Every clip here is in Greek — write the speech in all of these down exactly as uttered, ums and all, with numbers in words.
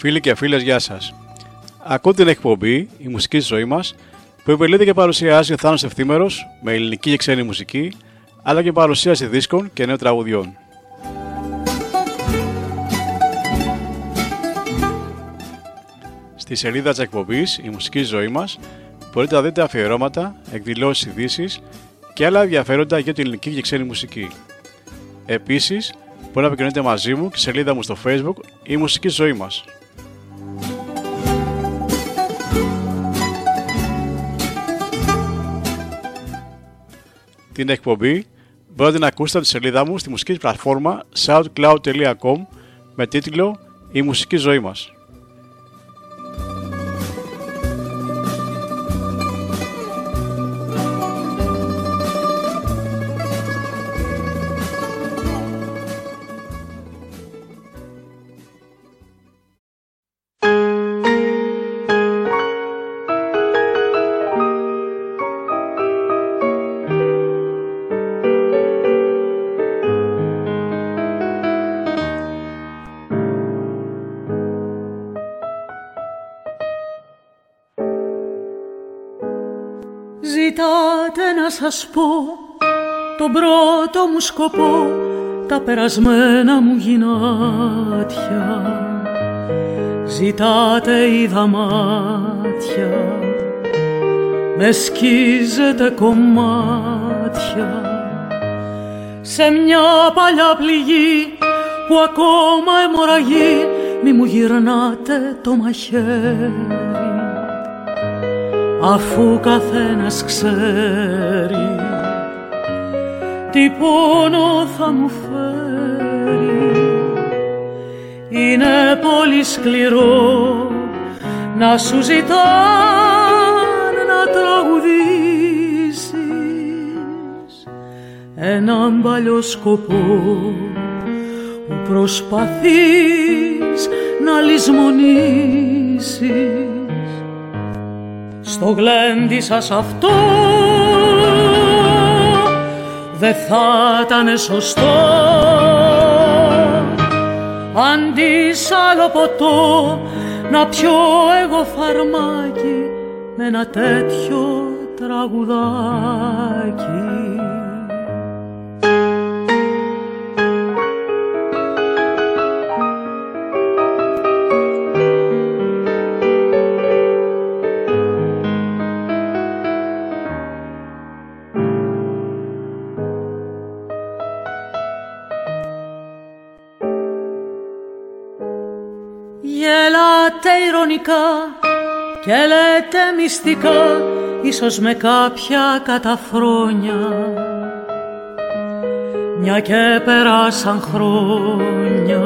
Φίλοι και φίλες, γεια σας. Ακούτε την εκπομπή «Η μουσική στη ζωή μας» που επιλέγεται και παρουσιάζει ο Θάνος Ευθύμερος με ελληνική και ξένη μουσική, αλλά και παρουσίαση δίσκων και νέων τραγουδιών. Στη σελίδα της εκπομπής «Η μουσική στη ζωή μας» μπορείτε να δείτε αφιερώματα, εκδηλώσεις, ειδήσεις και άλλα ενδιαφέροντα για την ελληνική και ξένη μουσική. Επίσης, μπορείτε να επικοινωνείτε μαζί μου και στη σελίδα μου στο Facebook «Η μουσική στη ζωή μας». Την εκπομπή μπορείτε να ακούσετε από τη σελίδα μου στη μουσική πλατφόρμα soundcloud τελεία com με τίτλο «Η μουσική ζωή μας». Ζητάτε να σας πω τον πρώτο μου σκοπό, τα περασμένα μου γυνάτια. Ζητάτε είδα μάτια, με σκίζετε κομμάτια σε μια παλιά πληγή που ακόμα αιμορραγεί. Μη μου γυρνάτε το μαχαίρι, αφού καθένας ξέρει τι πόνο θα μου φέρει. Είναι πολύ σκληρό να σου ζητάν να τραγουδήσεις έναν παλιό σκοπό που προσπαθείς να λησμονήσεις. Στο γλέντι σας αυτό δε θα ήταν σωστό, αντί σ' άλλο ποτό να πιω εγώ φαρμάκι με ένα τέτοιο τραγουδάκι. Γελάτε ειρωνικά και λέτε μυστικά, ίσως με κάποια καταφρόνια, μια και περάσαν χρόνια,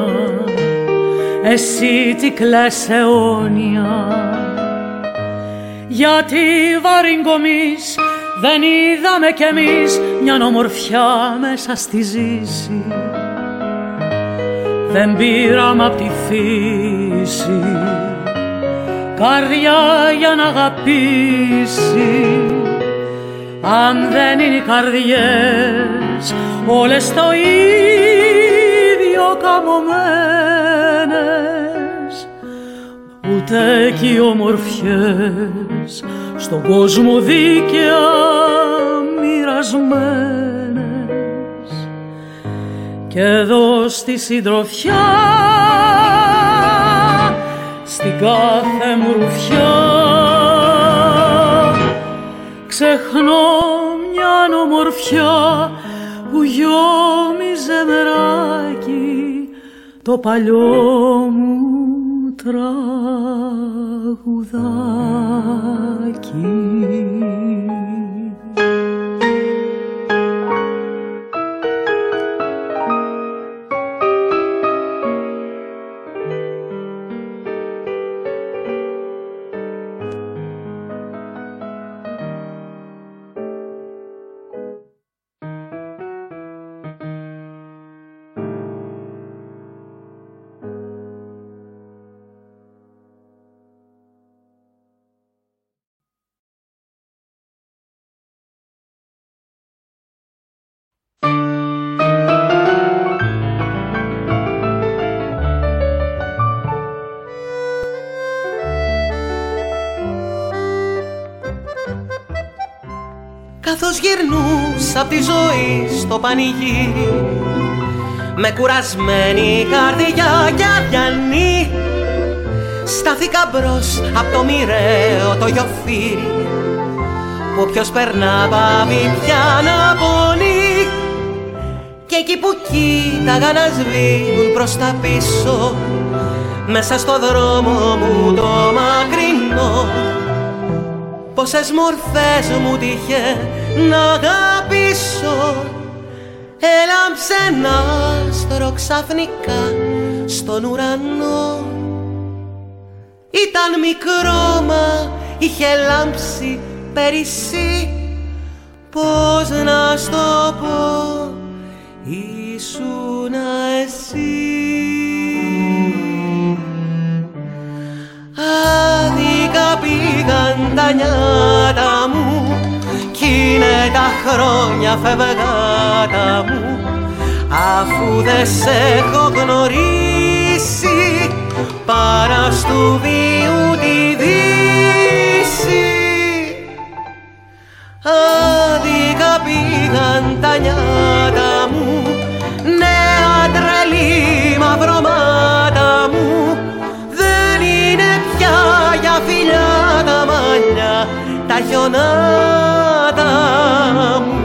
εσύ τι κλαις αιώνια. Γιατί βαριγκομείς δεν είδαμε κι εμείς μια ομορφιά μέσα στη ζήση. Δεν πήραμε απ' τη φύση καρδιά για να αγαπήσει. Αν δεν είναι οι καρδιές όλες το ίδιο καμωμένες, ούτε κι οι ομορφιές στον κόσμο δίκαια μοιρασμένες. Και εδώ στη συντροφιά, στην κάθε μου ρουφιά, ξεχνώ μιαν ομορφιά που γιόμιζε μεράκι το παλιό μου τραγουδάκι. καθώς γυρνούσα απ' τη ζωή στο πανηγύρι, με κουρασμένη καρδιά και αδιανή, στάθηκα μπρος απ' το μοιραίο το γιοφύρι, που όποιος περνά πάβει πια να πονεί. Και εκεί που κοίταγα να σβήνουν προς τα πίσω, μέσα στο δρόμο μου το μακρινό, πόσες μορφές μου τύχε να αγαπήσω. Έλαμψε ένα άστρο ξαφνικά στον ουρανό. Ήταν μικρό μα είχε λάμψει πέρυσι. Πώς να στο πω, ήσουνα εσύ. Άδικα πήγαν τα νιάτα μου, κι είναι τα χρόνια φευγάτα μου, αφού δεν σ' έχω γνωρίσει παρά στου βίου τη δύση. Άδικα πήγαν τα νιάτα μου, νέα τρελή μαυρωμάτα μου, δεν είναι πια για φιλιά τα μαλλιά, τα χιονάτα μου.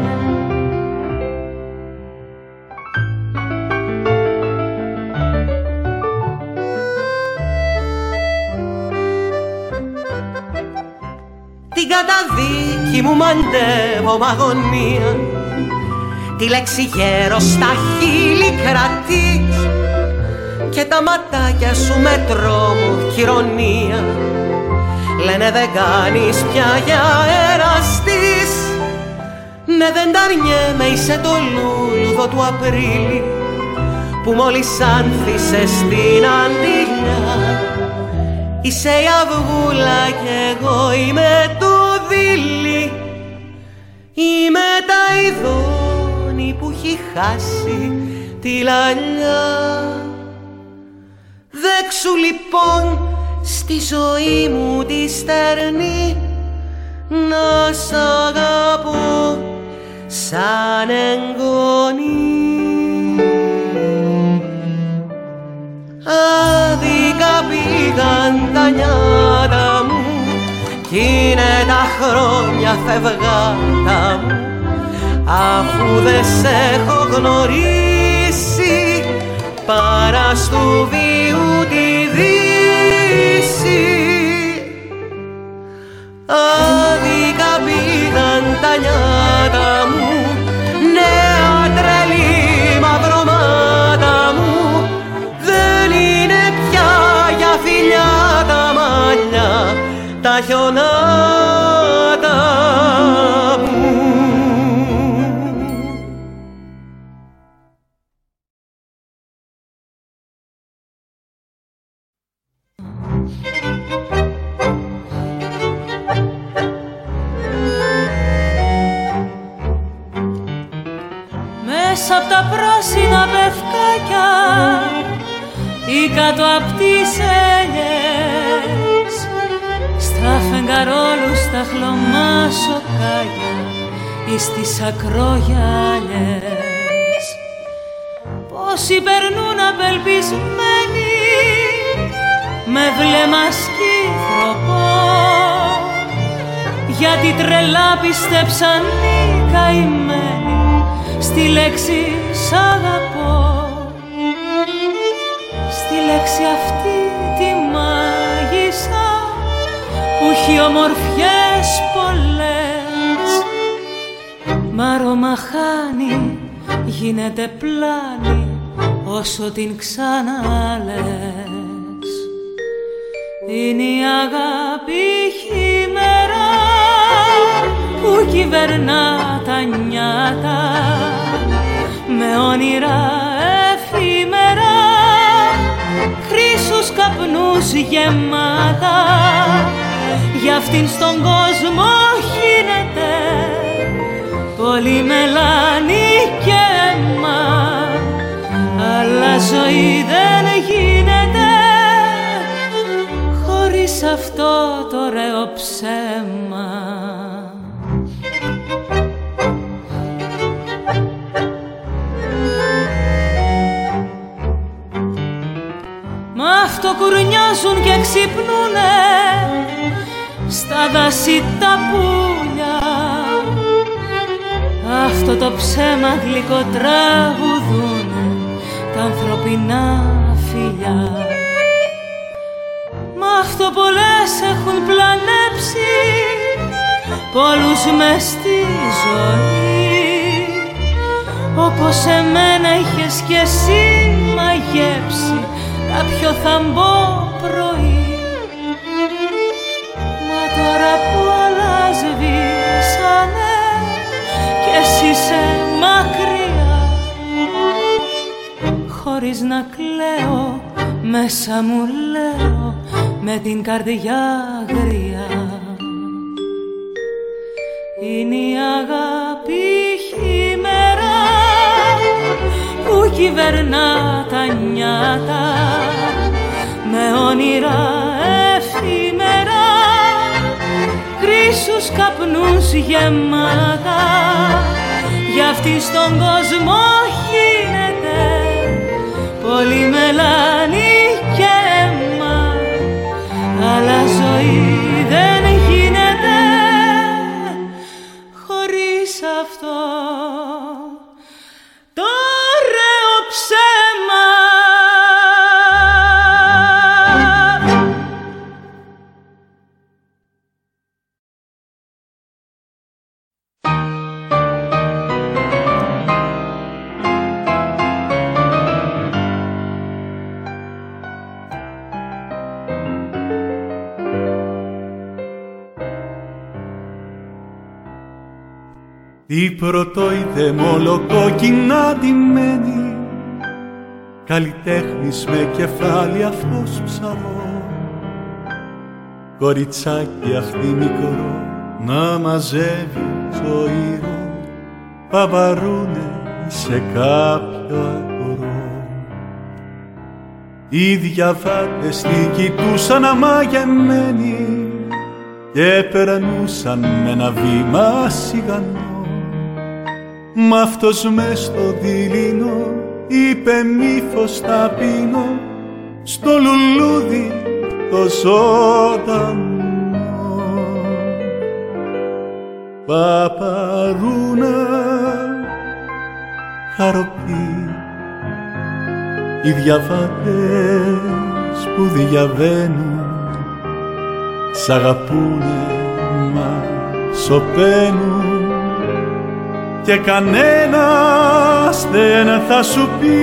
Την καταδίκη μου μαντεύω μ' αγωνία, τη λέξη γέρο στα χείλη κρατείς, και τα ματάκια σου με τρόμο κι ηρωνία λένε δεν κάνεις πια για εραστής. Ναι, δεν τ' αρνιέμαι, είσαι το λούλουδο του Απρίλη που μόλις άνθησε στην αντιλιά. Είσαι η αυγούλα κι εγώ είμαι το δίλη, είμαι τα ειδόνη που έχει χάσει τη λαλιά. Δέξου λοιπόν στη ζωή μου τη στερνή, να σ' αγαπώ σαν εγγονή. Άδικα πήγαν τα νιάτα μου, κι είναι τα χρόνια φευγάτα μου, αφού δεν σ' έχω γνωρίσει παρά στου βίου τη δύση. Άδικα πήγαν τα νιάτα μου, νέα τρελή μαυρωμάτα μου, δεν είναι πια για φιλιά τα μαλλιά, τα χιονάτα μου. Μέσα απ' τα πράσινα πευκάκια ή κάτω απ' τις ελιές, στα φεγγαρόλους τα χλωμά σοκάκια ή στις ακρογιαλιές. Πόσοι περνούν απελπισμένοι με βλέμμα σκύθρωπο, γιατί τρελά πιστέψαν οι καημένοι στη λέξη σ' αγαπώ. Στη λέξη αυτή τη μάγισσα που έχει ομορφιές πολλές, μ' άρωμα χάνει, γίνεται πλάνη όσο την ξαναλες. Είναι η αγάπη χειμερά που κυβερνά τα νιάτα με όνειρα εφήμερα, χρήσους καπνούς γεμάτα. Για αυτήν στον κόσμο γίνεται πολύ μελάνη και αίμα, αλλά ζωή δεν γίνεται χωρίς αυτό το ωραίο ψέμα. Μ' αυτό κουρνιάζουν και ξυπνούνε στα δάση τα πουλιά. Αυτό το ψέμα γλυκό τραγουδούνε τα ανθρωπινά φιλιά. Μ' αυτό πολλές έχουν πλανέψει, πολλούς μες στη ζωή, όπως εμένα είχες κι εσύ μαγέψει κάποιο θαμπό πρωί. Μα τώρα που όλα σβήσανε κι εσύ είσαι μακριά, χωρίς να κλαίω μέσα μου λέω με την καρδιά γριά. Είναι η αγάπη χειμερά που κυβερνά τα νιάτα με όνειρα εφήμερα, κρίσους καπνούς γεμάτα. Γι' αυτή στον κόσμο χύνεται πολύ μελάνη και αίμα, αλλά ζωή δεν γίνεται χωρίς αυτό το ωραίο ψέμα. Η πρωτοειδε μολοκόκκινα ντυμένη, καλλιτέχνης με κεφάλι αυτός ψαρό, κοριτσάκι αυτή μικρό να μαζεύει ζωήρο, παπαρούνε σε κάποιο αγορό. Οι διαβάτες την κοιτούσαν αμαγεμένοι και περνούσαν με ένα βήμα σιγανό. Μ' αυτός μες στο δειλινό είπε μύθος ταπεινό, στο λουλούδι το ζωντανό. Παπαρούνα χαροπή, οι διαβάτες που διαβαίνουν σ' αγαπούνε μα σωπαίνουν, και κανένας δεν θα σου πει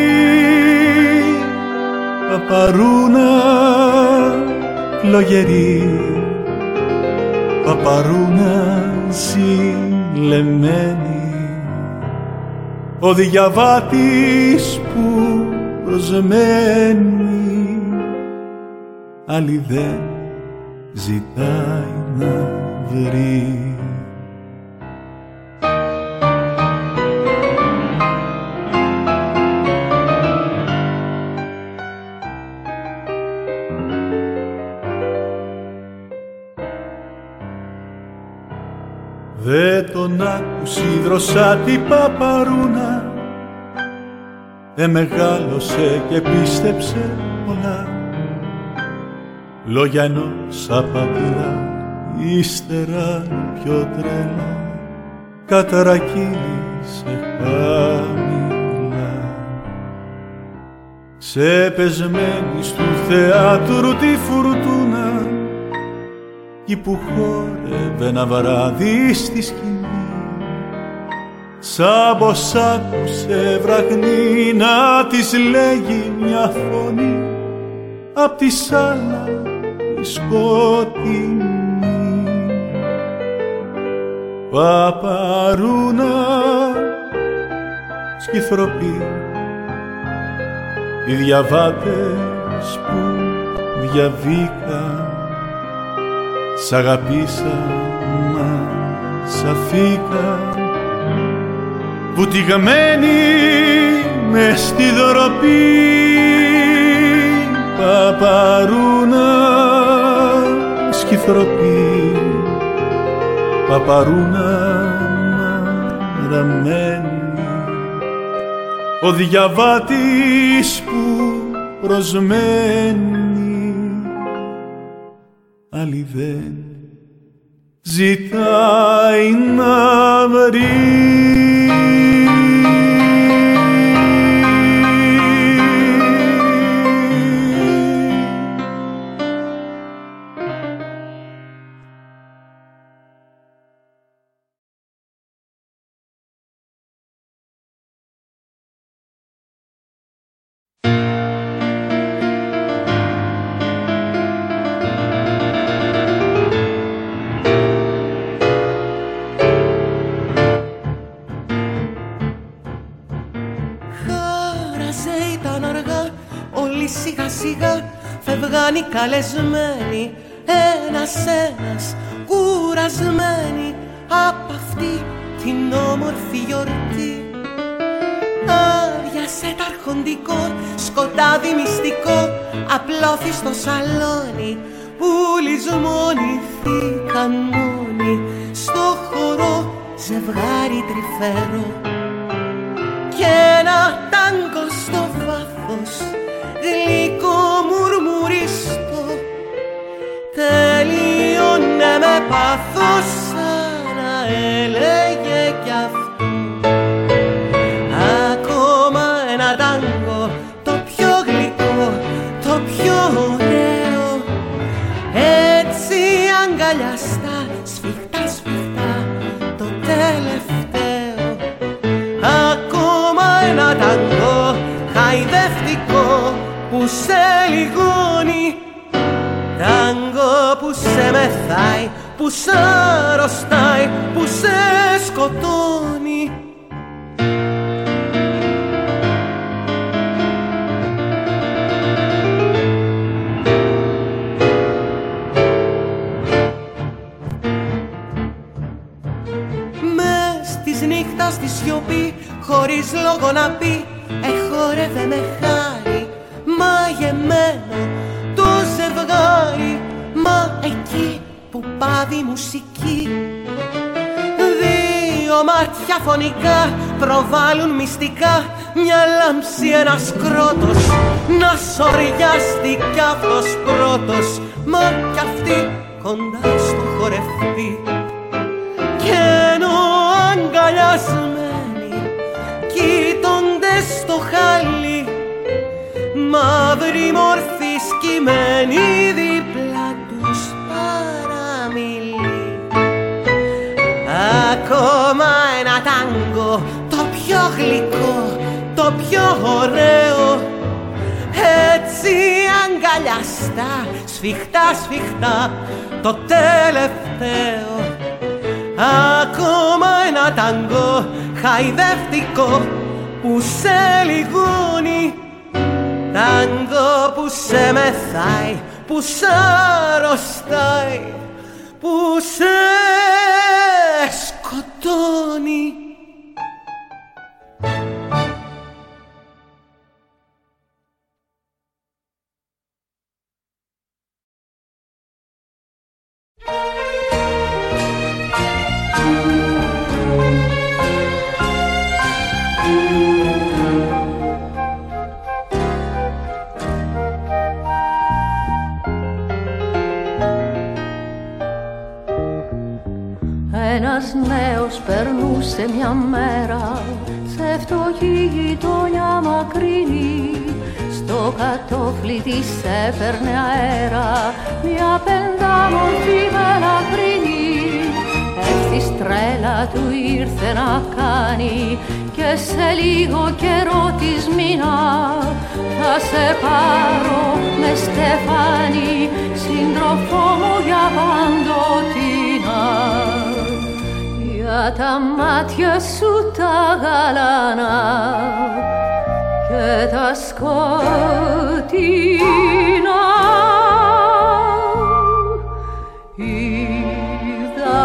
παπαρούνα φλογερή, παπαρούνα ζηλεμένη. Ο διαβάτης που προσμένει άλλη δεν ζητάει να βρει. Δε τον άκουσε η δροσάτη παπαρούνα, δε μεγάλωσε και πίστεψε πολλά. Λόγια ενός απατηλά, ύστερα πιο τρελά, κατρακύλησε χαμηλά. Ξεπεσμένης του θεάτρου τη φουρτούνα, κι που χόρευε ένα βράδυ στη σκηνή, σαν πως άκουσε βραχνή να της λέγει μια φωνή απ' τη σάλα τη σκοτεινή. Παπαρούνα σκυθροπή, οι διαβάτες που διαβήκαν σ' αγαπήσα μα σ' αφήκα, βουτυγμένη μες στη δωροπή. Παπαρούνα σκυθροπή, παπαρούνα μαραμένη. Ο διαβάτης που προσμένη, άλλη δεν ζητάει να βρει. Φευγάνοι καλεσμένοι, ένας-ένας, κουρασμένοι απ' αυτή την όμορφη γιορτή. Άδειασε τ' αρχοντικό, σκοτάδι μυστικό, απλώθη στο σαλόνι, που λησμονηθήκαν μόνοι στο χορό ζευγάρι τρυφέρο. Κι ένα τάγκο στο βάθος, γλυκό μουρμουρίστο, τελείωνε με πάθος σαν να έλεγε κι αυτό. Ακόμα ένα τάγκο, το πιο γλυκό, το πιο ωραίο, έτσι αγκαλιαστά, σφιχτά σφιχτά, το τελευταίο. Ακόμα ένα τάγκο χαϊδευτικό, που σε λιγώνει, τάγκο που σε μεθάει, που σε αρρωστάει, που σε σκοτώνει. Μες της νύχτας στη σιωπή, χωρίς λόγο να πει, εχόρευε με χάρη μαγεμένο το ζευγάρι, μα εκεί που πάβει μουσική, δύο μάτια φωνικά προβάλλουν μυστικά, μια λάμψη, ένας κρότος, να σοριάστη κι αυτός πρώτος, μα κι αυτή κοντά στο χορευτή. Κι ενώ αγκαλιασμένοι κοίτονται στο χάλι, μαύρη μορφή σκυμμένη δίπλα τους παραμιλεί. Ακόμα ένα τάγκο, το πιο γλυκό, το πιο ωραίο, έτσι αγκαλιαστά, σφιχτά σφιχτά, το τελευταίο. Ακόμα ένα τάγκο χαϊδευτικό, που σε λιγώνει, τάγκο που σε μεθάει, που σε αρρωστάει, που σε σκοτώνει. Ένας νέος περνούσε μια μέρα σε φτωχή γειτονιά μακρινή. Στο κατόφλι της έφερνε αέρα μια πεντάμορφη μελαχρινή. Ευθύς τρέλα του ήρθε να κάνει και σε λίγο καιρό της μήνα θα σε πάρω με στεφάνι, σύντροφό μου για παντοτινά. Για τα μάτια σου τα γαλανά και τα σκοτεινά είδα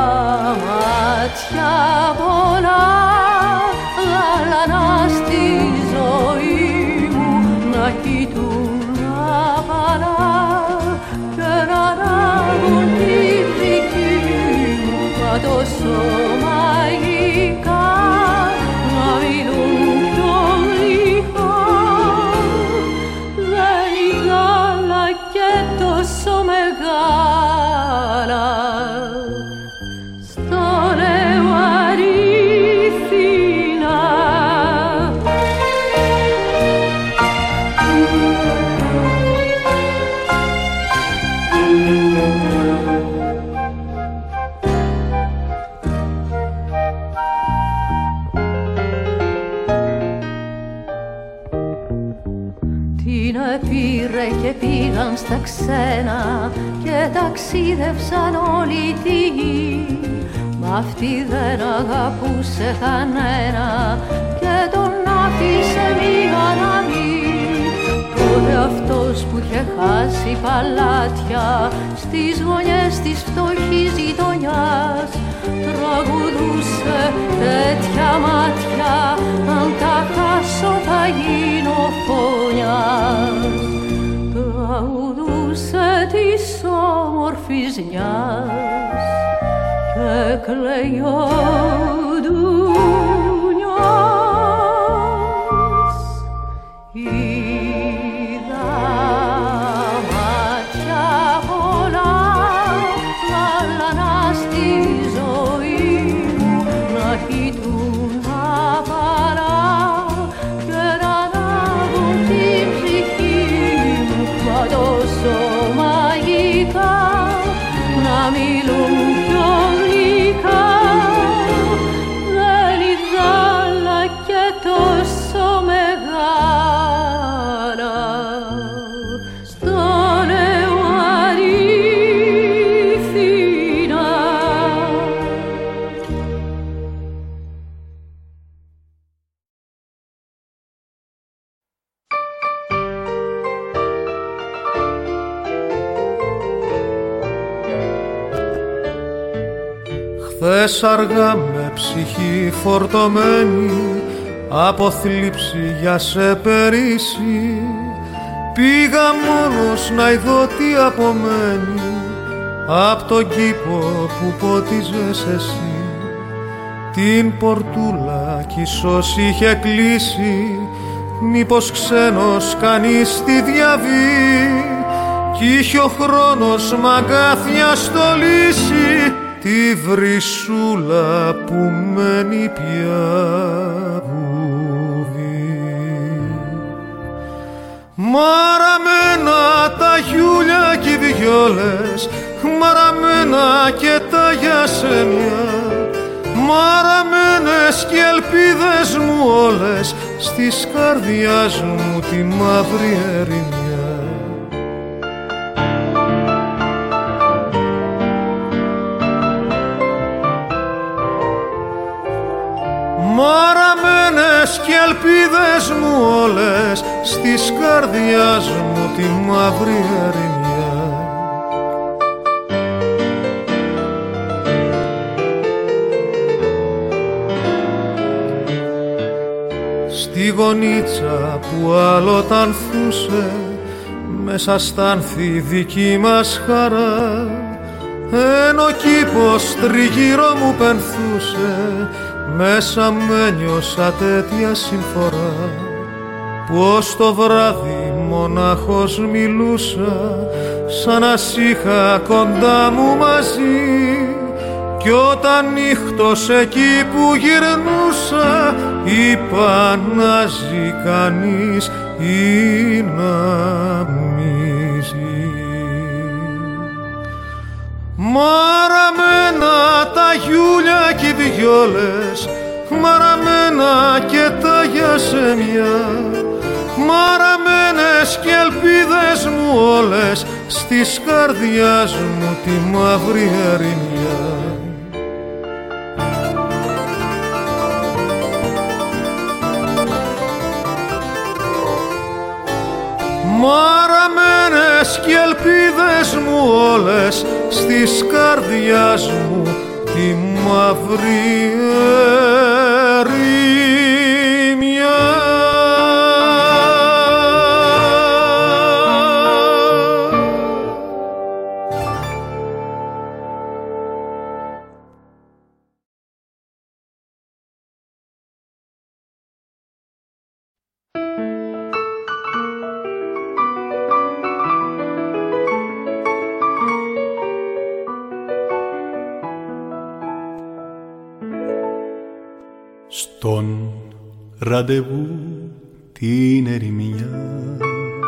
μάτια πολλά γαλανά στη ζωή μου να κοιτούν απαλά και να ανάβουν τη δική μου μα τόσο μαγικά να μιλούν πιο γλυκά. Και πήγαν στα ξένα και ταξίδευσαν όλη τη γη. Μ' αυτή δεν αγαπούσε κανένα και τον άφησε μία να βγει. Τότε αυτός που είχε χάσει παλάτια στις γωνιές της φτωχής γειτονιάς τραγουδούσε τέτοια μάτια, αν τα χάσω θα γίνω φωνιάς. Τραγουδούσε της όμορφης νιάς και κλαίει ο Ντουνιάς. Είδα μάτια πολλά γαλανά στη ζωή μου να κοιτούν απαρά και να ανάβουν την ψυχή μου, μα τόσο μαγικά να μιλούν πιο γλυκά. Δεν είδα άλλα και τόσο μεγάλα στο Νεοαρίθινα. Χθες αργά με ψυχή φορτωμένη από θλίψη για σε περίσει πήγα μόνος να ειδώ τι απομένει απ' τον κήπο που πότιζες εσύ. Την πορτούλα κι ίσως είχε κλείσει, μήπως ξένος κανείς τη διαβεί κι είχε ο χρόνος μ' αγκάθια στολίσει τη βρυσούλα που μένει πια βούδι. Μαραμένα τα γιούλια κι οι βιόλες, μαραμένα και τα γιασέμια, μαραμένες κι ελπίδες μου όλες στις καρδιάς μου τη μαύρη ερημιά. Μαραμένες κι ελπίδες μου όλες στις καρδιάς μου τη μαύρη ερημιά. Στη γωνίτσα που άλλοτε ανθούσε μέσα στα άνθη δική μας χαρά, ενώ κήπος τριγύρω μου πενθούσε, μέσα μου ένιωσα τέτοια συμφορά που ως το βράδυ μονάχος μιλούσα σαν να σ' είχα κοντά μου μαζί, κι όταν νύχτος εκεί που γυρνούσα είπα να ζει κανείς ή να μη ζει. Μαραμένα τα γιούλια κι οι βιόλες, μαραμένα και τα γιασέμια, μαραμένες κι ελπίδες μου όλες στις καρδιάς μου τη μαύρη ερημιά. Μαραμένες κι ελπίδες μου όλες στις καρδιάς μου τη μαύρη ερημιά. Στον ραντεβού την ερημιά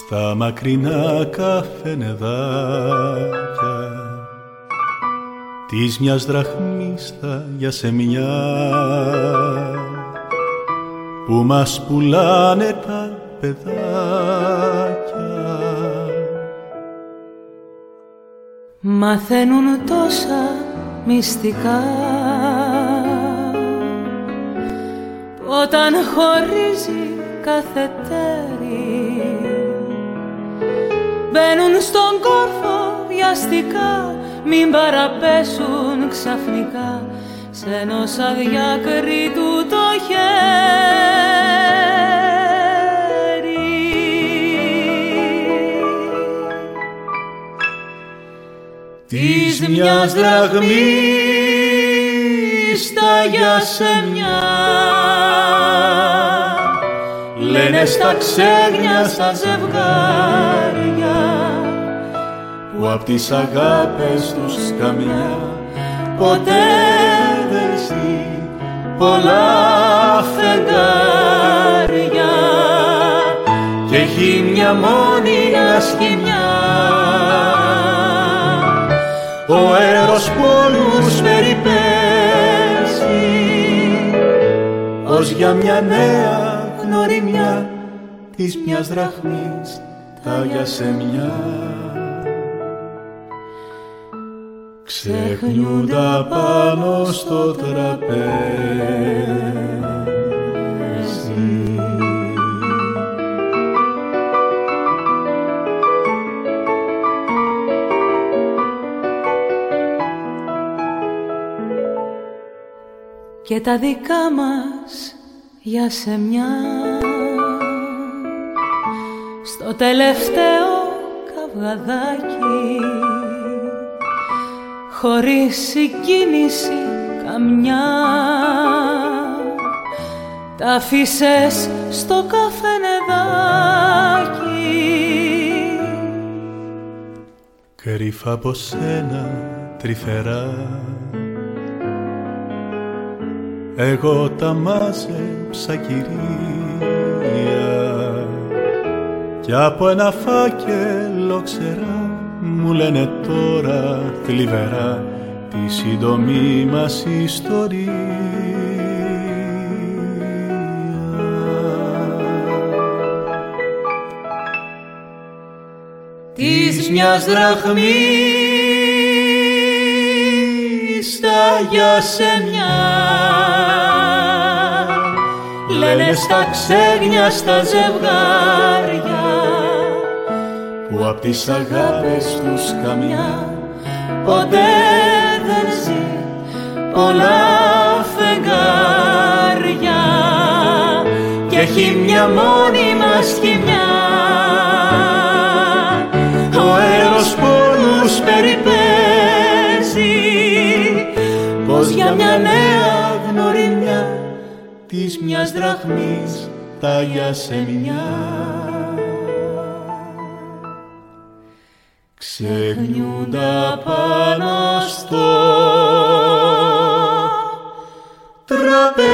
στα μακρινά καφενεδάκια της μιας δραχμής τα γιασεμιά που μας πουλάνε τα παιδάκια. Μαθαίνουν τόσα μυστικά όταν χωρίζει κάθε τέρι, μπαίνουν στον κόρφο βιαστικά, μην παραπέσουν ξαφνικά σε ενός αδιάκριτου το χέρι. Της μιας δραχμής τα γιασεμιά λένε στα ξέγνια στα ζευγάρια που απ' τις αγάπες τους καμιά ποτέ δεν ζει πολλά φεγγάρια και έχει μια μόνη ασχημιά. Ο έρος πόνους περιπέσει ως για μια νέα γνωριμιά της μιας δραχμής τα γιασεμιά. Ξεχνιούντα πάνω στο τραπέζι και τα δικά μας γιασεμιά στο τελευταίο καυγαδάκι χωρίς συγκίνηση καμιά τα αφήσες στο καφενεδάκι. Κρύφα από σένα τρυφερά εγώ τα μάζεψα κυρία κι από ένα φάκελο ξερά μου λένε τώρα θλιβερά τη σύντομη μας ιστορία. Της μιας δραχμής τα γιασεμιά λένε στα ξένια στα ζευγάρια που απ' τις αγάπες τους καμιά ποτέ δεν ζει πολλά φεγγάρια και έχει μια μόνιμα σχοιμιά. Ο έρος πόνους περιπέζει πως για μια νέα γνωριμιά της μιας δραχμής τα γιασεμιά ξεχνιούντα πάνω στο τραπέζι.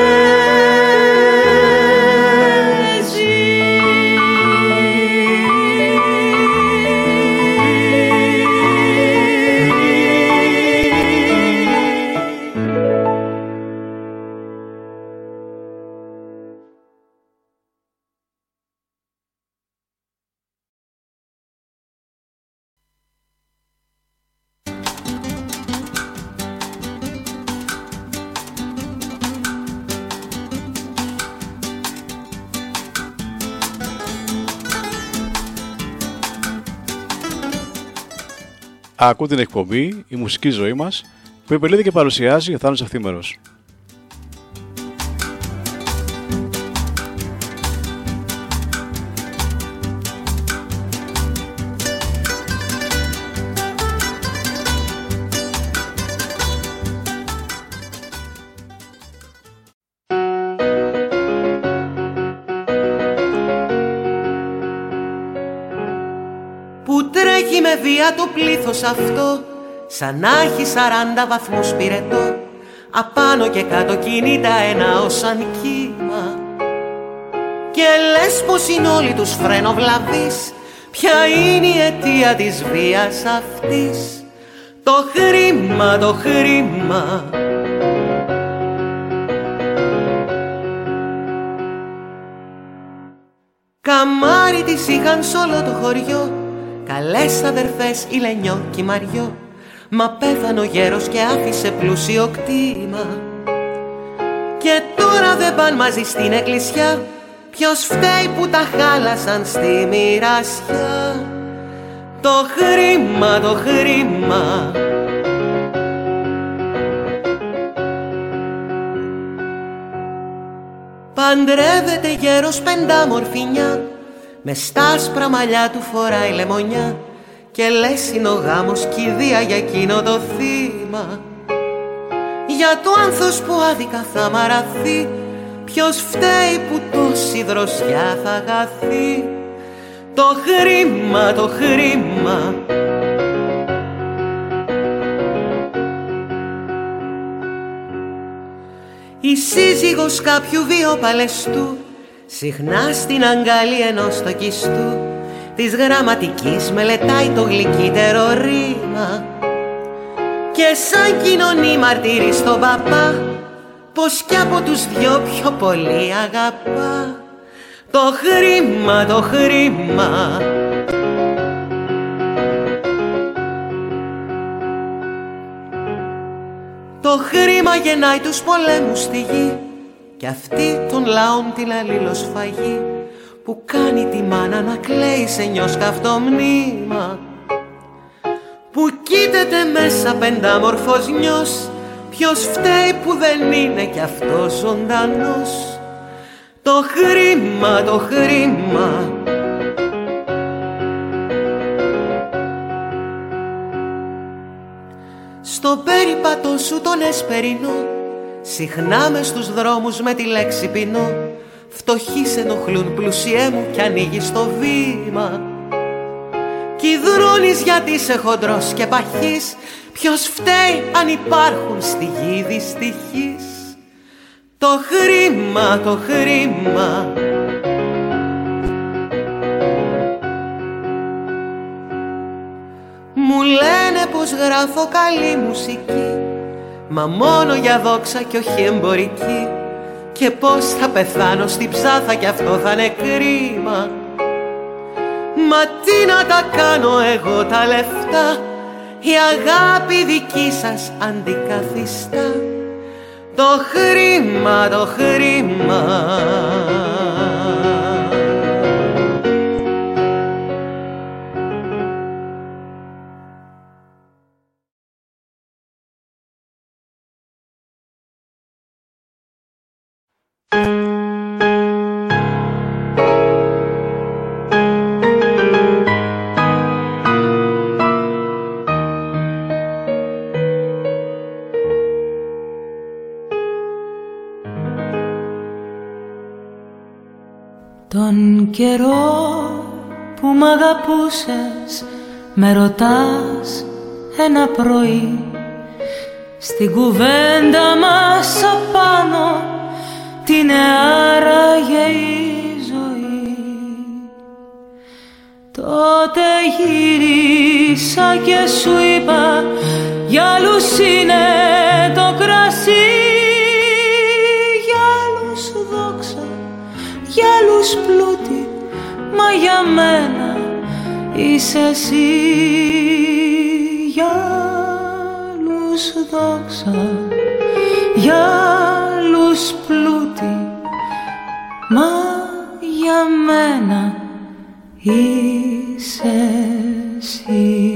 Ακούτε την εκπομπή «Η μουσική ζωή μας» που επιλέγει και παρουσιάζει ο Θάνος Ευθύμερος. Με βία το πλήθος αυτό σαν να έχει σαράντα βαθμούς πυρετό, απάνω και κάτω κινείται ένα ως σαν κύμα και λες πως είναι όλοι τους φρένοβλαβείς ποια είναι η αιτία της βίας αυτής? Το χρήμα, το χρήμα. Καμάρι της είχαν σ' όλο το χωριό, καλές αδερφές Ηλενιό και Μαριό. Μα πέθανε ο γέρος και άφησε πλούσιο κτήμα. Και τώρα δεν παν μαζί στην εκκλησιά. Ποιος φταίει που τα χάλασαν στη μοιρασιά? Το χρήμα, το χρήμα. Παντρεύεται γέρος πεντάμορφινιά, με στάσπρα μαλλιά του φοράει λεμονιά. Και λες είναι ο γάμος κηδεία για εκείνο το θύμα. Για το άνθος που άδικα θα μαραθεί, ποιος φταίει που τόση δροσιά θα χαθεί? Το χρήμα, το χρήμα. Η σύζυγος κάποιου βιοπαλαιστού συχνά στην αγκάλη ενός στοκιστού της γραμματικής μελετάει το γλυκύτερο ρήμα. Και σαν κοινωνεί μαρτύρει στον παπά πως κι από τους δυο πιο πολύ αγαπά. Το χρήμα, το χρήμα. Το χρήμα γεννάει τους πολέμους στη γη, κι αυτή των λαών την αλληλοσφαγή που κάνει τη μάνα να κλαίει σε νιώσκαυτο μνήμα. Που κοίταται μέσα πεντάμορφος νιός, ποιος φταίει που δεν είναι κι αυτός ζωντανός? Το χρήμα, το χρήμα. Στο περίπατο σου τον εσπερινό, συχνά μες στους δρόμους με τη λέξη πεινώ. Φτωχοί σε ενοχλούν πλουσιέ μου κι ανοίγεις το βήμα. Κι δρώνεις γιατί είσαι χοντρός και παχής. Ποιος φταίει αν υπάρχουν στη γη δυστυχείς? Το χρήμα, το χρήμα. Μου λένε πως γράφω καλή μουσική, μα μόνο για δόξα κι όχι εμπορική. Και πως θα πεθάνω στην ψάθα κι αυτό θα είναι κρίμα. Μα τι να τα κάνω εγώ τα λεφτά, η αγάπη δική σας αντικαθιστά. Το χρήμα, το χρήμα. Τον καιρό που μ' αγαπούσες με ρωτάς ένα πρωί, στην κουβέντα μας απάνω τι είναι άραγε η ζωή. Τότε γύρισα και σου είπα για άλλους είναι το κρασί, για άλλους δόξα, για άλλους πλούτη, μα για μένα είσαι εσύ. Για άλλους δόξα, για άλλους πλούτη, μα για μένα είσαι εσύ.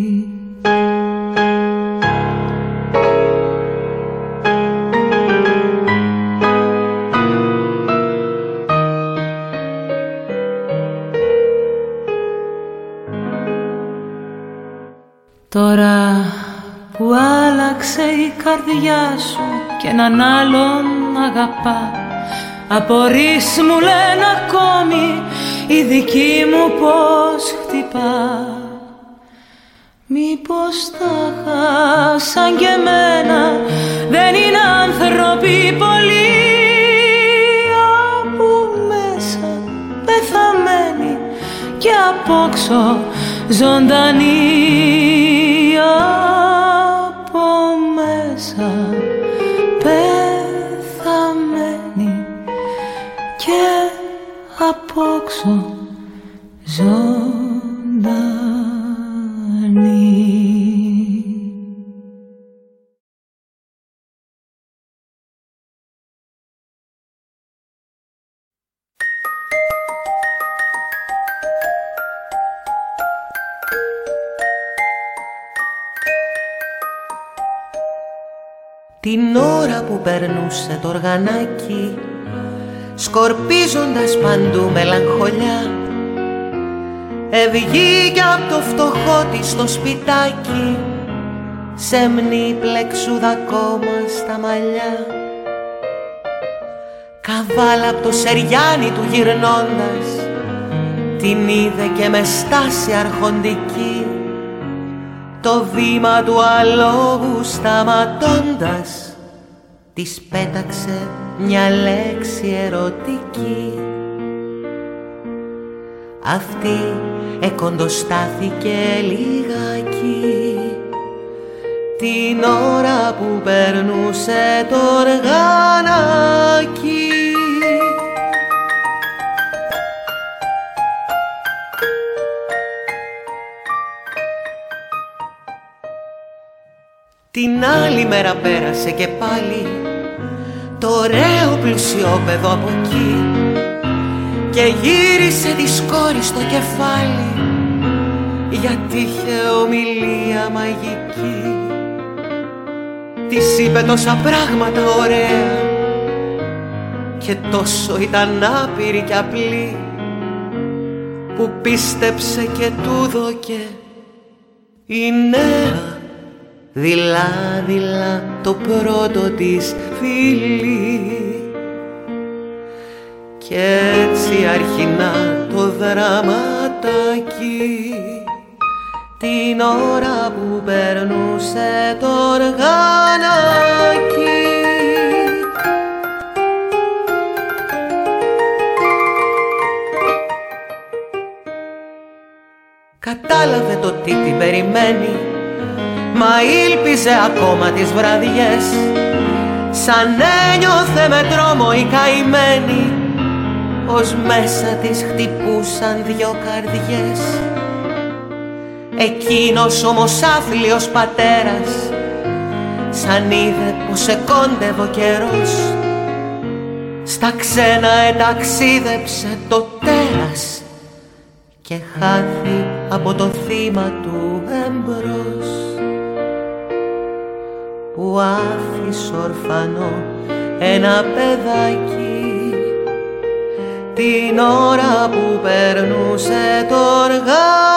Τώρα που άλλαξε η καρδιά σου και έναν άλλον αγαπά, απορείς μου λένε ακόμη η δική μου πως χτυπά. Μήπως τα χάσαν και εμένα, δεν είναι άνθρωποι πολλοί από μέσα πεθαμένοι και απόξω ζωντανή από μέσα πεθαμένη και απόξω ζωντανή. Την ώρα που περνούσε το οργανάκι, σκορπίζοντας παντού μελαγχολιά, ευγήκε απ' το φτωχό της το σπιτάκι, σεμνή πλεξούδα κόμμα στα μαλλιά. Καβάλα απ' το σεριάνι του γυρνώντας, την είδε και με στάση αρχοντική, το βήμα του αλόγου σταματώντας, της πέταξε μια λέξη ερωτική. Αυτή εκοντοστάθηκε λιγάκι την ώρα που περνούσε το οργανάκι. Την άλλη μέρα πέρασε και πάλι το ωραίο πλουσιόπεδο από εκεί και γύρισε της κόρης στο κεφάλι, γιατί είχε ομιλία μαγική. Της είπε τόσα πράγματα ωραία και τόσο ήταν άπειρη και απλή, που πίστεψε και τούδωκε η νέα δειλά-δειλά το πρώτο της φιλί. Κι έτσι αρχινά το δραματάκι, την ώρα που περνούσε το οργανάκι. Κατάλαβε το τι την περιμένει, μα ήλπιζε ακόμα τις βραδιές, σαν ένιωθε με τρόμο η καημένη, ως μέσα της χτυπούσαν δυο καρδιές. Εκείνος όμως άθλιος πατέρας, σαν είδε πως εκόντευε ο καιρός, στα ξένα εταξίδεψε το τέρας και χάθη από το θύμα του εμπρός, που άφησε ορφανό ένα παιδάκι την ώρα που περνούσε το οργανάκι.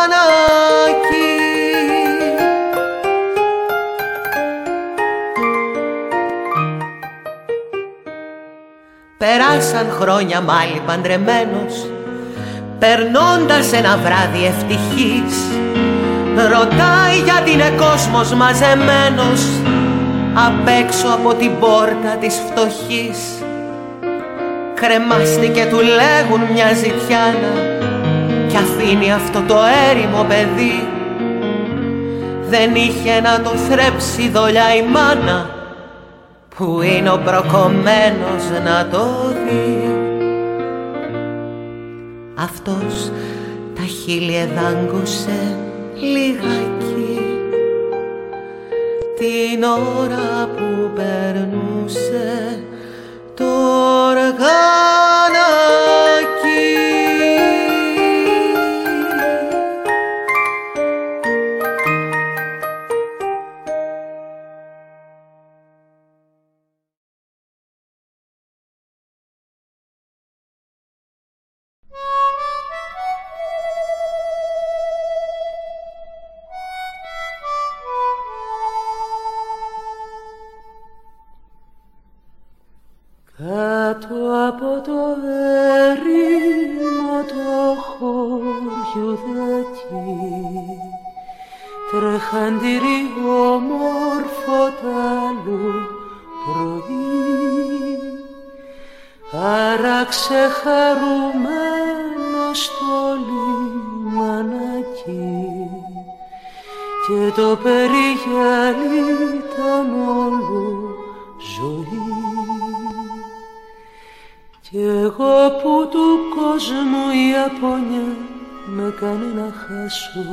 Περάσαν χρόνια μάλι παντρεμένος, περνώντας ένα βράδυ ευτυχής, ρωτάει γιατί είναι κόσμος μαζεμένος απ' έξω από την πόρτα της φτωχής. Κρεμάστηκε του λέγουν μια ζητιάνα κι αφήνει αυτό το έρημο παιδί. Δεν είχε να το θρέψει δολιά η μάνα, που είναι ο προκομμένος να το δει. Αυτός τα χείλη εδάγκωσε λιγάκι την ώρα που περνούσε το οργανάκι. Κάτω από το έρημο το χωριουδάκι τρεχαντήρι όμορφο τ' άλλο πρωί άραξε χαρούμενο στο λιμάνι μανάκι και το περιγυάλι ήταν όλο ζωή. Κι εγώ που του κόσμου η απώνια με κάνε να χάσω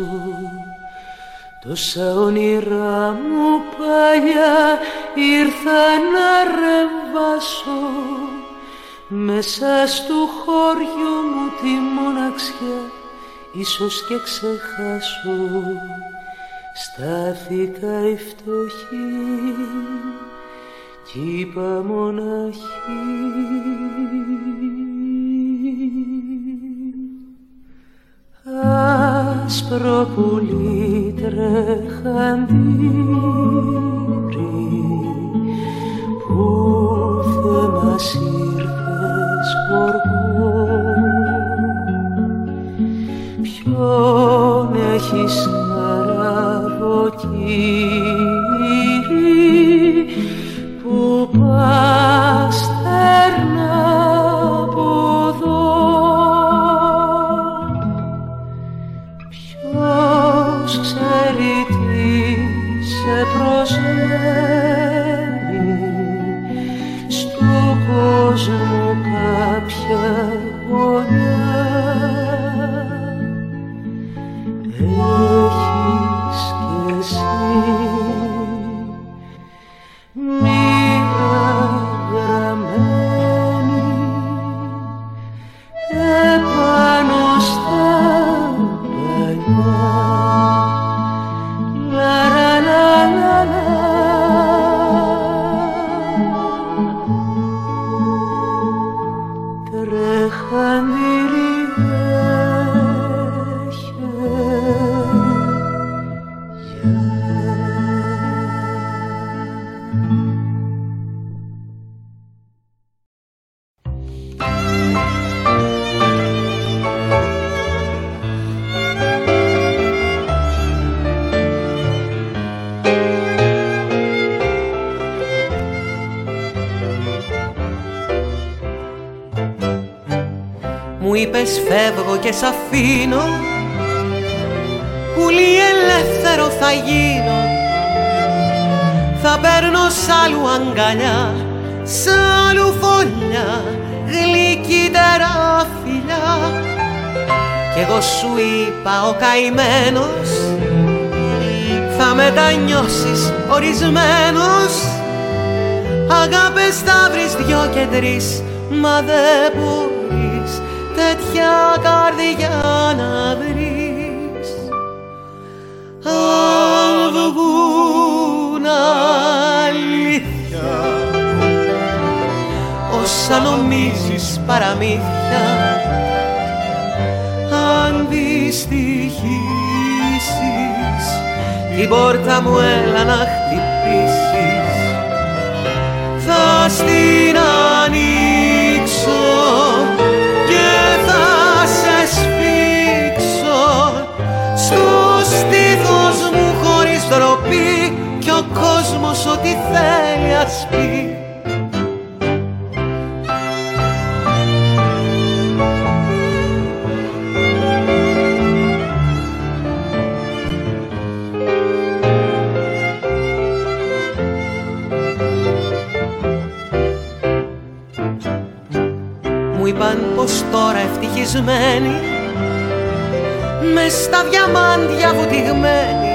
τόσα όνειρά μου παλιά ήρθα να ρεμβάσω μέσα στου χωριού μου τη μοναξιά ίσως και ξεχάσω στάθηκα η φτωχή κι είπα μοναχή άσπρο πουλί τρεχαντήρι που θε μας ήρθες οργό ποιον έχεις καραβοκύρι που πας στερνά από εδώ ποιος ξέρει τι σε προσμένει στου κόσμου κάποια γωνιά έχεις κι εσύ μοίρα γραμμένη επάνω στα παλιά λα λα λα λα λα τρεχαντήρι Μου είπες φεύγω και σ' αφήνω, πουλί ελεύθερο θα γίνω. Θα παίρνω σ' άλλου αγκαλιά, σ' άλλου φωλιά, γλυκύτερα φιλιά. Κι εγώ σου είπα ο καημένος, θα μετανιώσεις ορισμένος. Αγάπες θα βρεις δυο και τρεις, μα δεν μπορείς τέτοια καρδιά να βρεις. Αν βγουν αλήθεια όσα νομίζεις παραμύθια, αν δυστυχήσεις την πόρτα μου έλα να χτυπήσεις, θα στην ανοίξω και θα σε σφίξω στο στήθος μου χωρίς ντροπή, κι ο κόσμος ό,τι θέλει ας πει. Μου είπαν πως τώρα ευτυχισμένοι, μες στα διαμάντια βουτυγμένοι,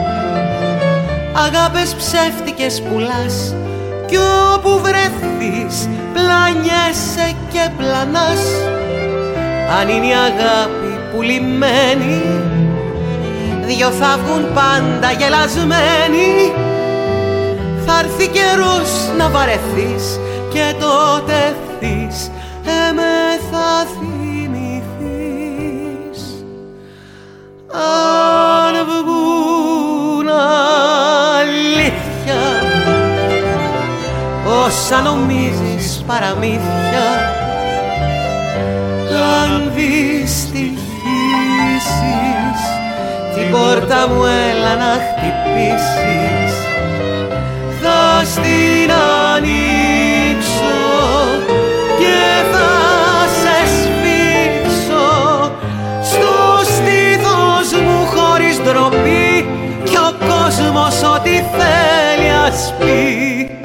αγάπες ψεύτικες πουλάς κι όπου βρεθείς πλανιέσαι και πλανάς. Αν είναι η αγάπη πουλημένη, δυο θα βγουν πάντα γελασμένοι. Θα έρθει καιρός να βαρεθείς και τότε θείς εμέ θα θυμηθείς. Αν βγουν αλήθεια όσα νομίζεις παραμύθια, αν δυστυχήσεις την πόρτα μου έλα να χτυπήσεις, θα στην ανοίξω και θα σε σφίξω στο στήθος θέλει ας πει.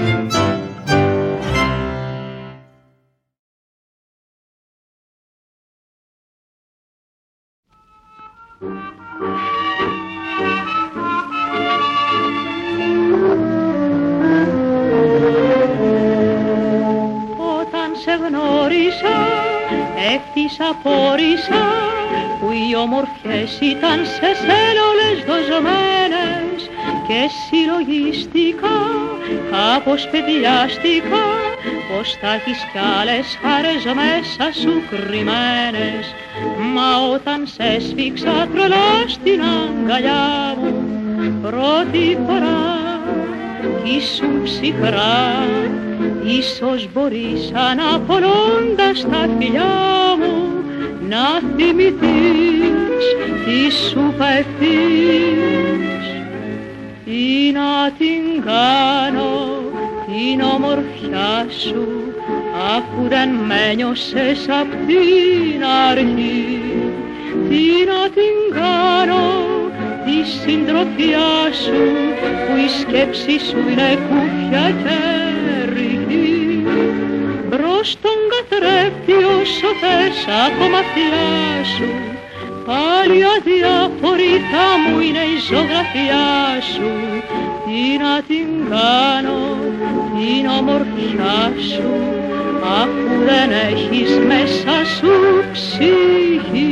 Όταν σε γνώρισα, ευθύς απόρρισα που οι όμορφιες ήταν σε σένα όλες δοσμένες και συλλογίστηκα, κάπως παιδιάστηκα, πως θα έχεις κι άλλες χαρές μέσα σου κρυμμένες. Μα όταν σε σφίξα τρελά στην αγκαλιά μου πρώτη φορά κι ήσουν ψυχρά, ίσως μπορείς αναπολώντας τα φιλιά μου να θυμηθείς τι σου είπα ευθύς. Τι να την κάνω την ομορφιά σου αφού δεν με νιώσες απ' την αρχή. Τι να την κάνω τη συντροφιά σου που η σκέψη σου είναι κούφια και ρηχή. Μπρος στον καθρέφτη όσο θες ακόμα φιλιά σου, πάλι αδιάφορη θα μου είναι η ζωγραφιά σου. Τι να την κάνω την ομορφιά σου αφού δεν έχεις μέσα σου ψυχή.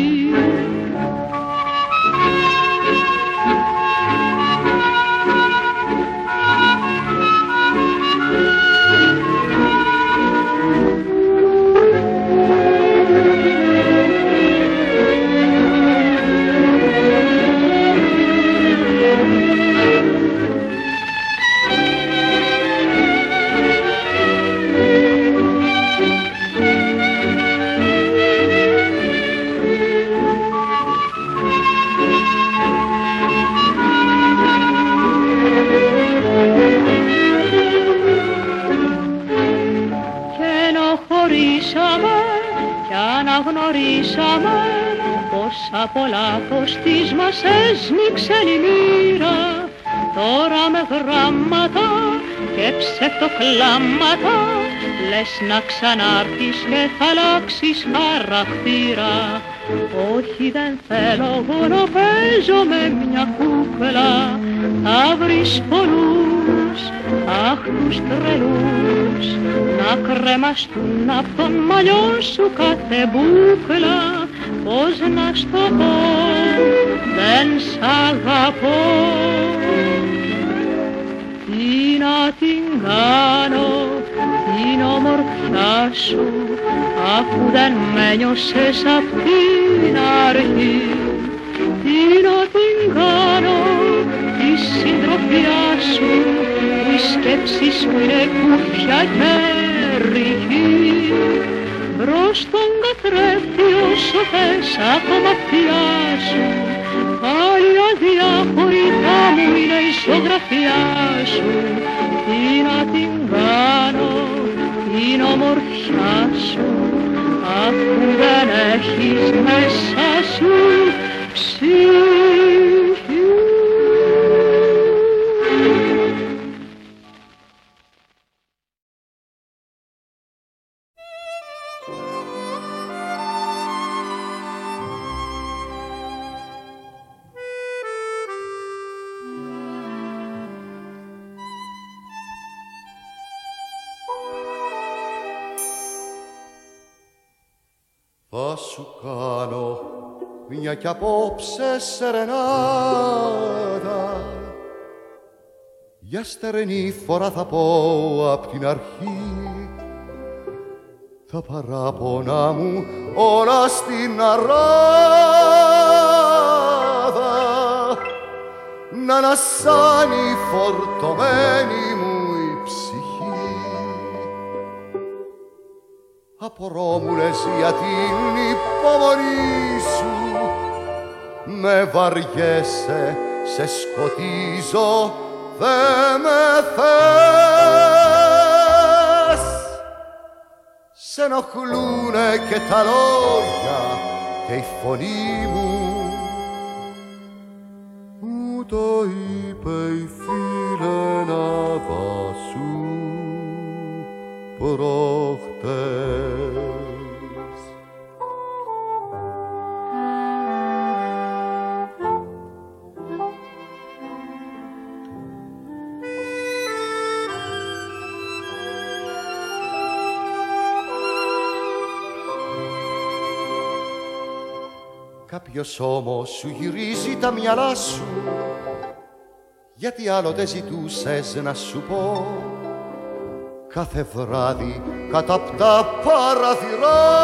Γνωρίσαμε πόσα πολλά πως της μας έσμιξε η μοίρα. Τώρα με γράμματα και ψευτοκλάμματα λες να ξανάρθεις και θα αλλάξεις χαρακτήρα. Όχι δεν θέλω εγώ να παίζω με μια κούκλα, θα βρεις πολλούς, αχ τους τρελούς, να κρεμαστούν απ' τον μαλλιό σου κάθε μπούκλα. Πώς να στο πω, δεν σ' αγαπώ. Τι να την κάνω την ομορφιά σου αφού δεν με νιώσες απ' την αρχή. Τι να την κάνω τη συντροφιά σου που η σκέψη σου είναι κούφια και ρηχή. Μπρος στον καθρέφτη όσο θες ακόμα φιλιά σου, πάλι αδιάφορη θα μου είναι η ζωγραφιά σου. Τι να την κάνω την ομορφιά σου αφού δεν έχεις μέσα σου ψυχή. Θα σου κάνω μια κι απόψε σερενάδα, για στερενή φορά θα πω απ' την αρχή τα παράπονα μου όλα στην αράδα, να ανασάνει φορτωμένη μου η ψυχή. Απορώ μου λες για την υπομονή σου, με βαριέσαι, σε σκοτίζω, δε με θες. Σ' ενοχλούνε και τα λόγια και η φωνή μου, μου το είπε η φίλε διαβάσου προχτές. Κάποιος όμως σου γυρίζει τα μυαλά σου, γιατί άλλοτε ζητούσες να σου πω κάθε βράδυ κάτω απ' τα παραθυρά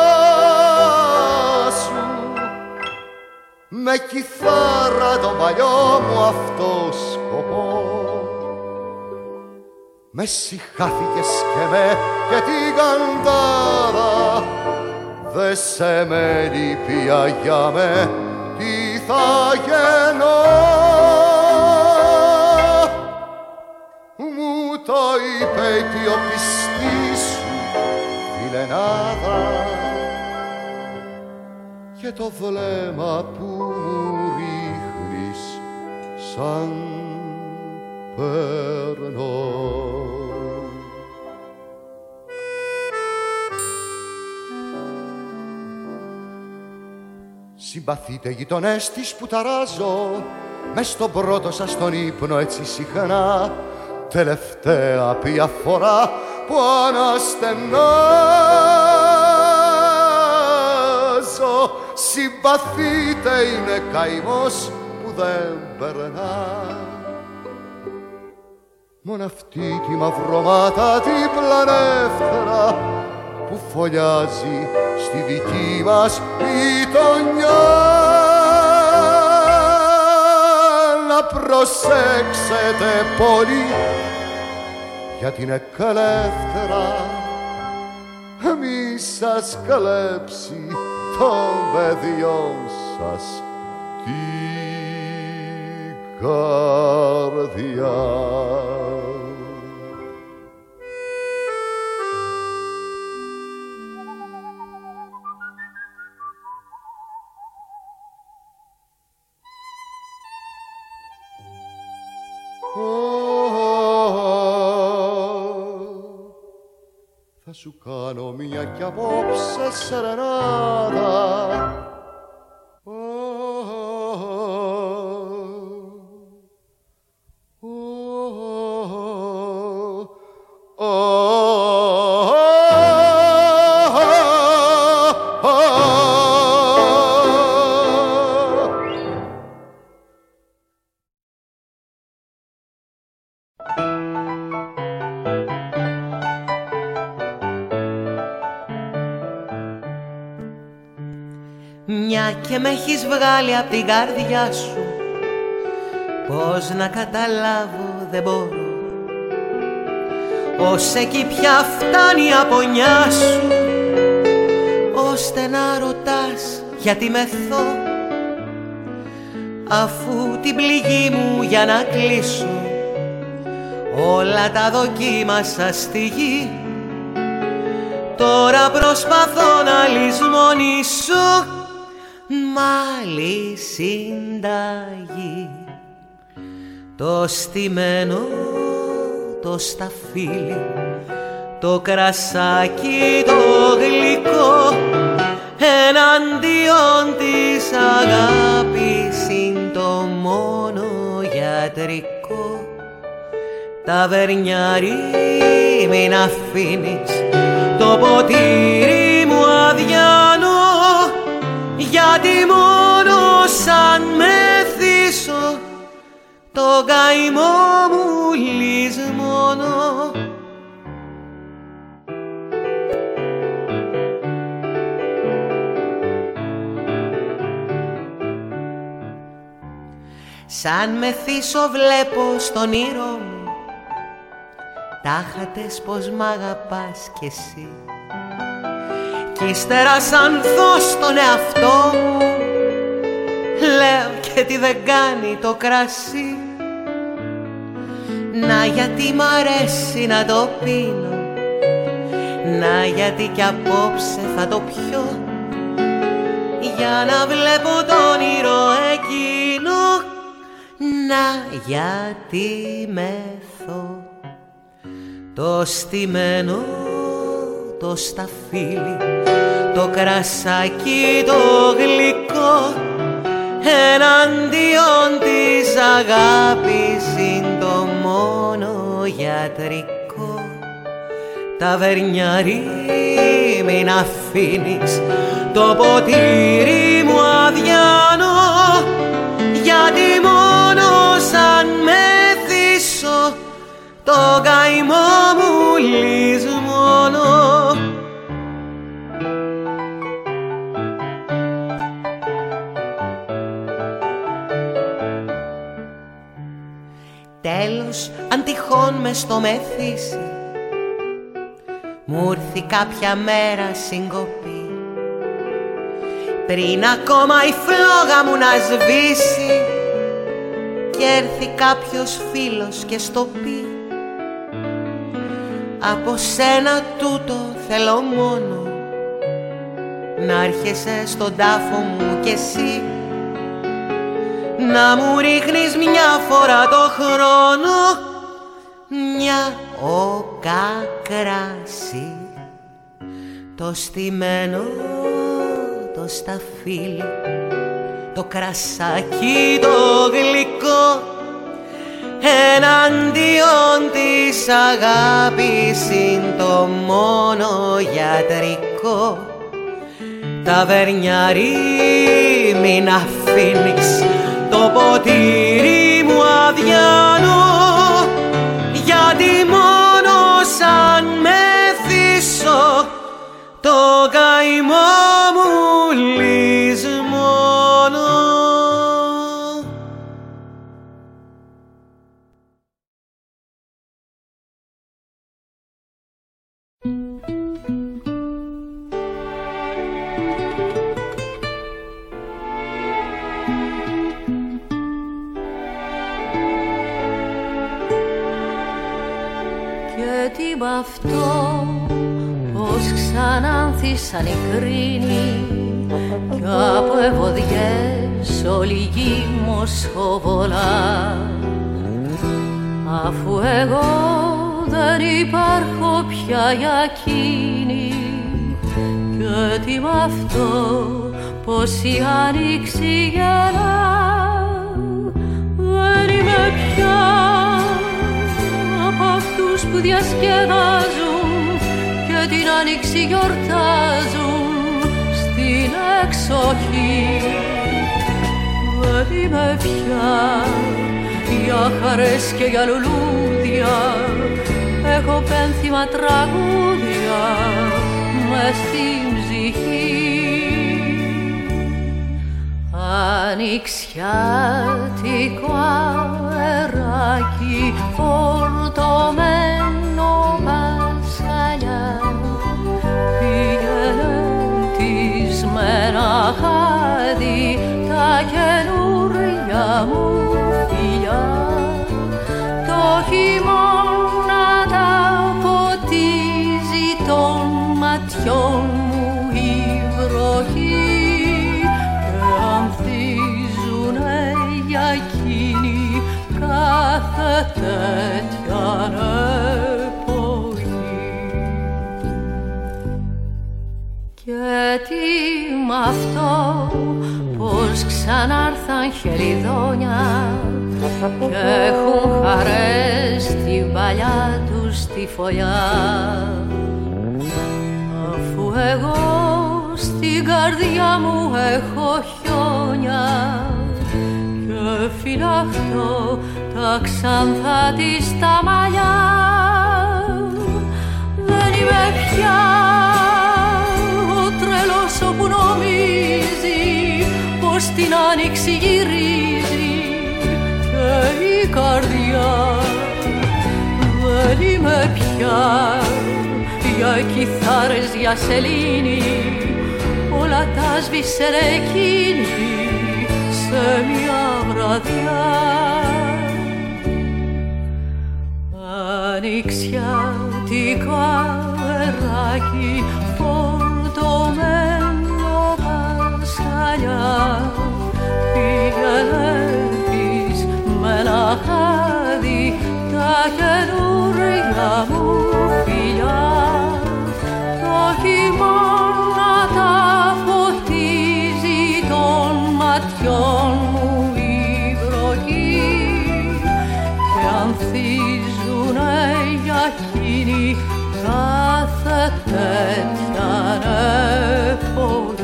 σου με κιθάρα τον παλιό μου αυτό σκοπό. Με συχάθηκες και με και την καντάδα, δε σε με λυπία για με, τι θα γεννώ. Μου το είπε η πιο πιστή σου φιλενάδα και το βλέμμα που μου ρίχνεις σαν περνώ. Συμπαθείτε γειτονές της που ταράζω μες στον πρώτο σας τον ύπνο έτσι συχνά, τελευταία ποια φορά που αναστενάζω. Συμπαθείτε είναι καημός που δεν περνά, μόνο αυτή τη μαυρομάτα την πλανεύθρα που φωλιάζει στη δική μας γειτονιά. Να προσέξετε πολύ, γιατί είναι καλεύθερα, μη σας καλέψει των παιδιών σας την καρδιά. Θα σου κάνω μια κι απόψε σερενάδα. Μια και με έχεις βγάλει απ' την καρδιά σου, πώς να καταλάβω δεν μπορώ, ως εκεί πια φτάνει η απονιά σου, ώστε να ρωτάς γιατί μεθώ, αφού την πληγή μου για να κλείσω όλα τα δοκίμασα στη γη. Τώρα προσπαθώ να λησμονήσω μάλι συνταγή, το στημένο το σταφύλι, το κρασάκι το γλυκό, εναντίον της αγάπης είναι το μόνο γιατρικό. Ταβερνιάρι μην αφήνεις το ποτήρι μου αδιανό, γιατί μόνο σαν μεθύσω το καημό μου λησμονώ. Σαν μεθύσω βλέπω στον ήρω μου τάχατες πως μ' αγαπάς κι εσύ, κι ύστερα σαν δω στον εαυτό μου λέω και τι δεν κάνει το κρασί. Να γιατί μ' αρέσει να το πίνω, να γιατί κι απόψε θα το πιω, για να βλέπω το όνειρο εκείνο, να γιατί μεθώ. το στημένο, το σταφύλι, το κρασάκι το γλυκό, εναντίον της αγάπης είναι το μόνο γιατρικό. Ταβερνιάρι, μην αφήνεις το ποτήρι μου αδιάνο, γιατί μόνο σαν μεθύσω το καημό μου λησμόνο. Τέλος, αν τυχόν μες στο μεθύσι μου ήρθει κάποια μέρα συγκοπή, πριν ακόμα η φλόγα μου να σβήσει και έρθει κάποιος φίλος και στο πει, από σένα τούτο θέλω μόνο, να έρχεσαι στον τάφο μου κι εσύ, να μου ρίχνεις μια φορά το χρόνο μια οκά κράσι, το στημένο, το σταφύλι, το κρασάκι το γλυκό, εναντίον της αγάπης είναι το μόνο γιατρικό. Ταβερνιάρι, μην αφήνεις το ποτήρι μου αδιάνο, γιατί μόνο σαν μεθύσω το καημό μου λησμόνο. Μ' αυτό πως ξανάνθησαν οι κρίνοι κι από ευωδιές όλη γη μοσχοβολά, αφού εγώ δεν υπάρχω πια για εκείνη, και τι μ' αυτό πως η άνοιξη γελά, δεν είμαι πια από αυτούς που διασκεδάζουν και την άνοιξη γιορτάζουν στην εξοχή. Δεν είμαι πια για χαρές και για λουλούδια, έχω πένθυμα τραγούδια μες στην ψυχή. Ανοιξιάτικο αεράκι φορτωμένο βασανιά, πήγαινε της με ένα χάδι τα καινούρια μου φιλιά, το χειμώνα τα ποτίζει των ματιών μου η βροχή, για εκείνη κάθε τέτοια εποχή. Και τι μ' αυτό πως ξανάρθαν χεριδόνια και έχουν χαρές την παλιά τους τη φωλιά, αφού εγώ στην καρδιά μου έχω χιόνια και φυλαχτώ τα ξανθά της τα μαλλιά. Δεν είμαι πια ο τρελός που νομίζει πως την άνοιξη γυρίζει και η καρδιά. Δεν είμαι πια για κιθάρες, για σελήνη, όλα τα σβήσε εκείνη σε μια βραδιά. Ανοιξιάτικο αεράκι φορτωμένο πασχαλιά, πήγαινε της με ένα χάδι τα καινούρια μου ματιών μου οι βροχοί και ανθίζουνε για εκείνη κάθε τέτοια εποχή.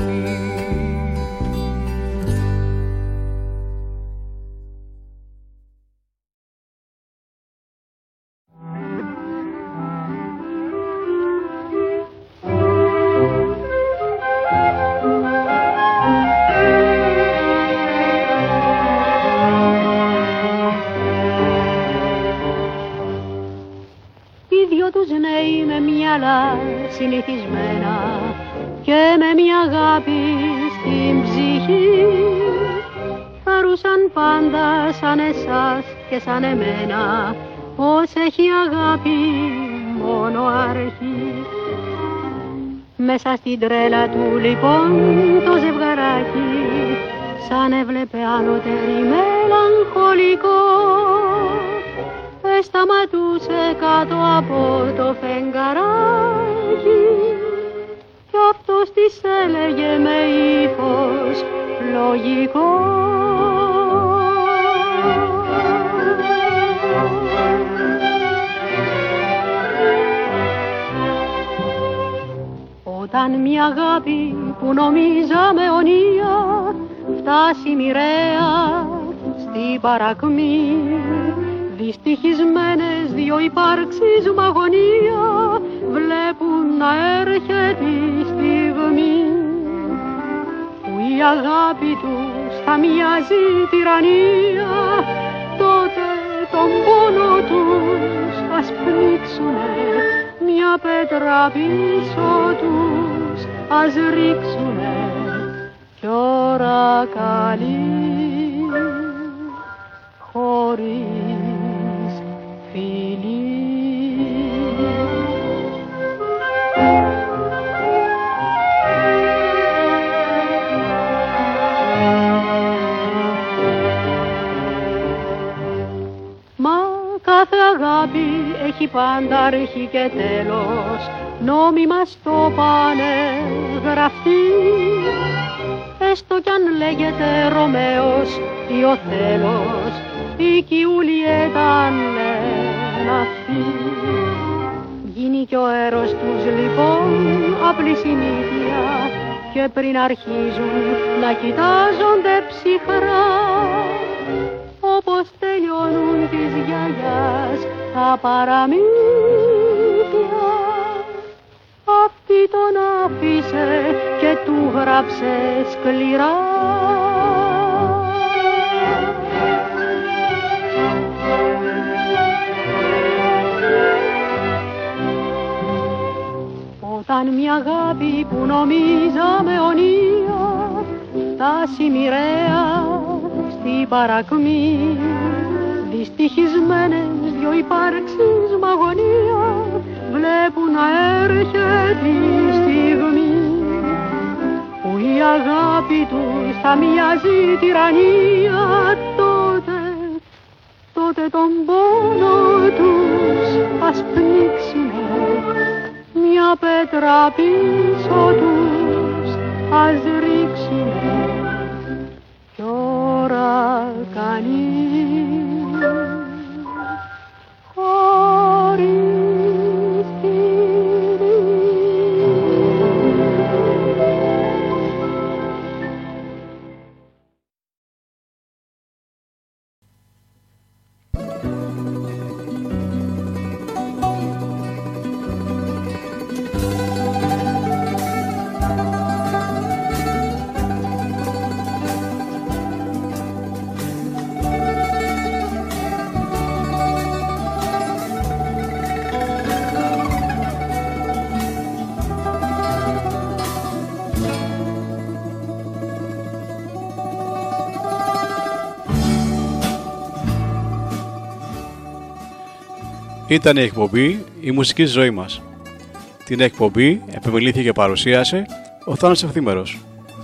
Συνηθισμένα και με μια αγάπη στην ψυχή χαρούσαν πάντα σαν εσάς και σαν εμένα πως έχει αγάπη μόνο αρχή. Μέσα στην τρέλα του λοιπόν το ζευγαράκι σαν έβλεπε άλλοτερη μελαγχολικό σταματούσε κάτω από το φεγγαράκι κι αυτός της έλεγε με ύφος λογικό όταν μια αγάπη που νομίζαμε αιωνία φτάσει μοιραία στην παρακμή δυστυχισμένες δυο υπάρξεις μ' αγωνία βλέπουν να έρχεται η στιγμή που η αγάπη τους θα μοιάζει τυραννία τότε τον πόνο τους ας πνίξουνε μια πέτρα πίσω τους ας ρίξουνε κι ώρα καλή χωρίς φιλί. Μα κάθε αγάπη έχει πάντα αρχή και τέλος νόμιμα στο πάνε γραφτεί έστω κι αν λέγεται Ρωμαίος ή Οθέλος η Κιούλιετα λένε αυτοί. Γίνει κι ο έρος τους λοιπόν απλή συνήθεια και πριν αρχίζουν να κοιτάζονται ψυχρά όπως τελειώνουν της γιαγιάς τα παραμύθια αυτή τον άφησε και του γράψε σκληρά. Όταν μια αγάπη που νομίζαμε αιωνία φτάσει μοιραία στην παρακμή δυστυχισμένες δυο υπάρξεις μ' αγωνία βλέπουν να έρχεται η στιγμή που η αγάπη τους θα μοιάζει τυραννία τότε, τότε τον πόνο τους ας πνίξουνε μια πέτρα πίσω τους ας ρίξουνε κι ώρα κανείς χωρίς φιλί. Ήταν η εκπομπή «Η μουσική ζωή μας». Την εκπομπή επιμελήθηκε και παρουσίασε ο Θάνος Ευθύμερος.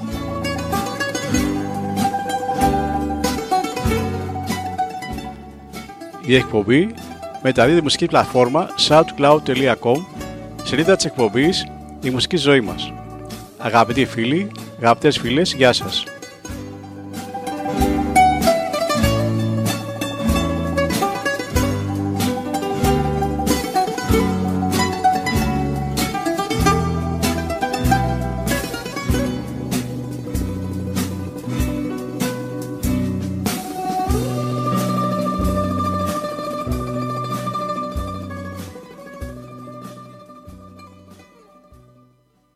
Η εκπομπή μεταδίδει μουσική πλατφόρμα soundcloud τελεία com, σελίδα της εκπομπής «Η μουσική ζωή μας». Αγαπητοί φίλοι, αγαπητές φίλες, γεια σας.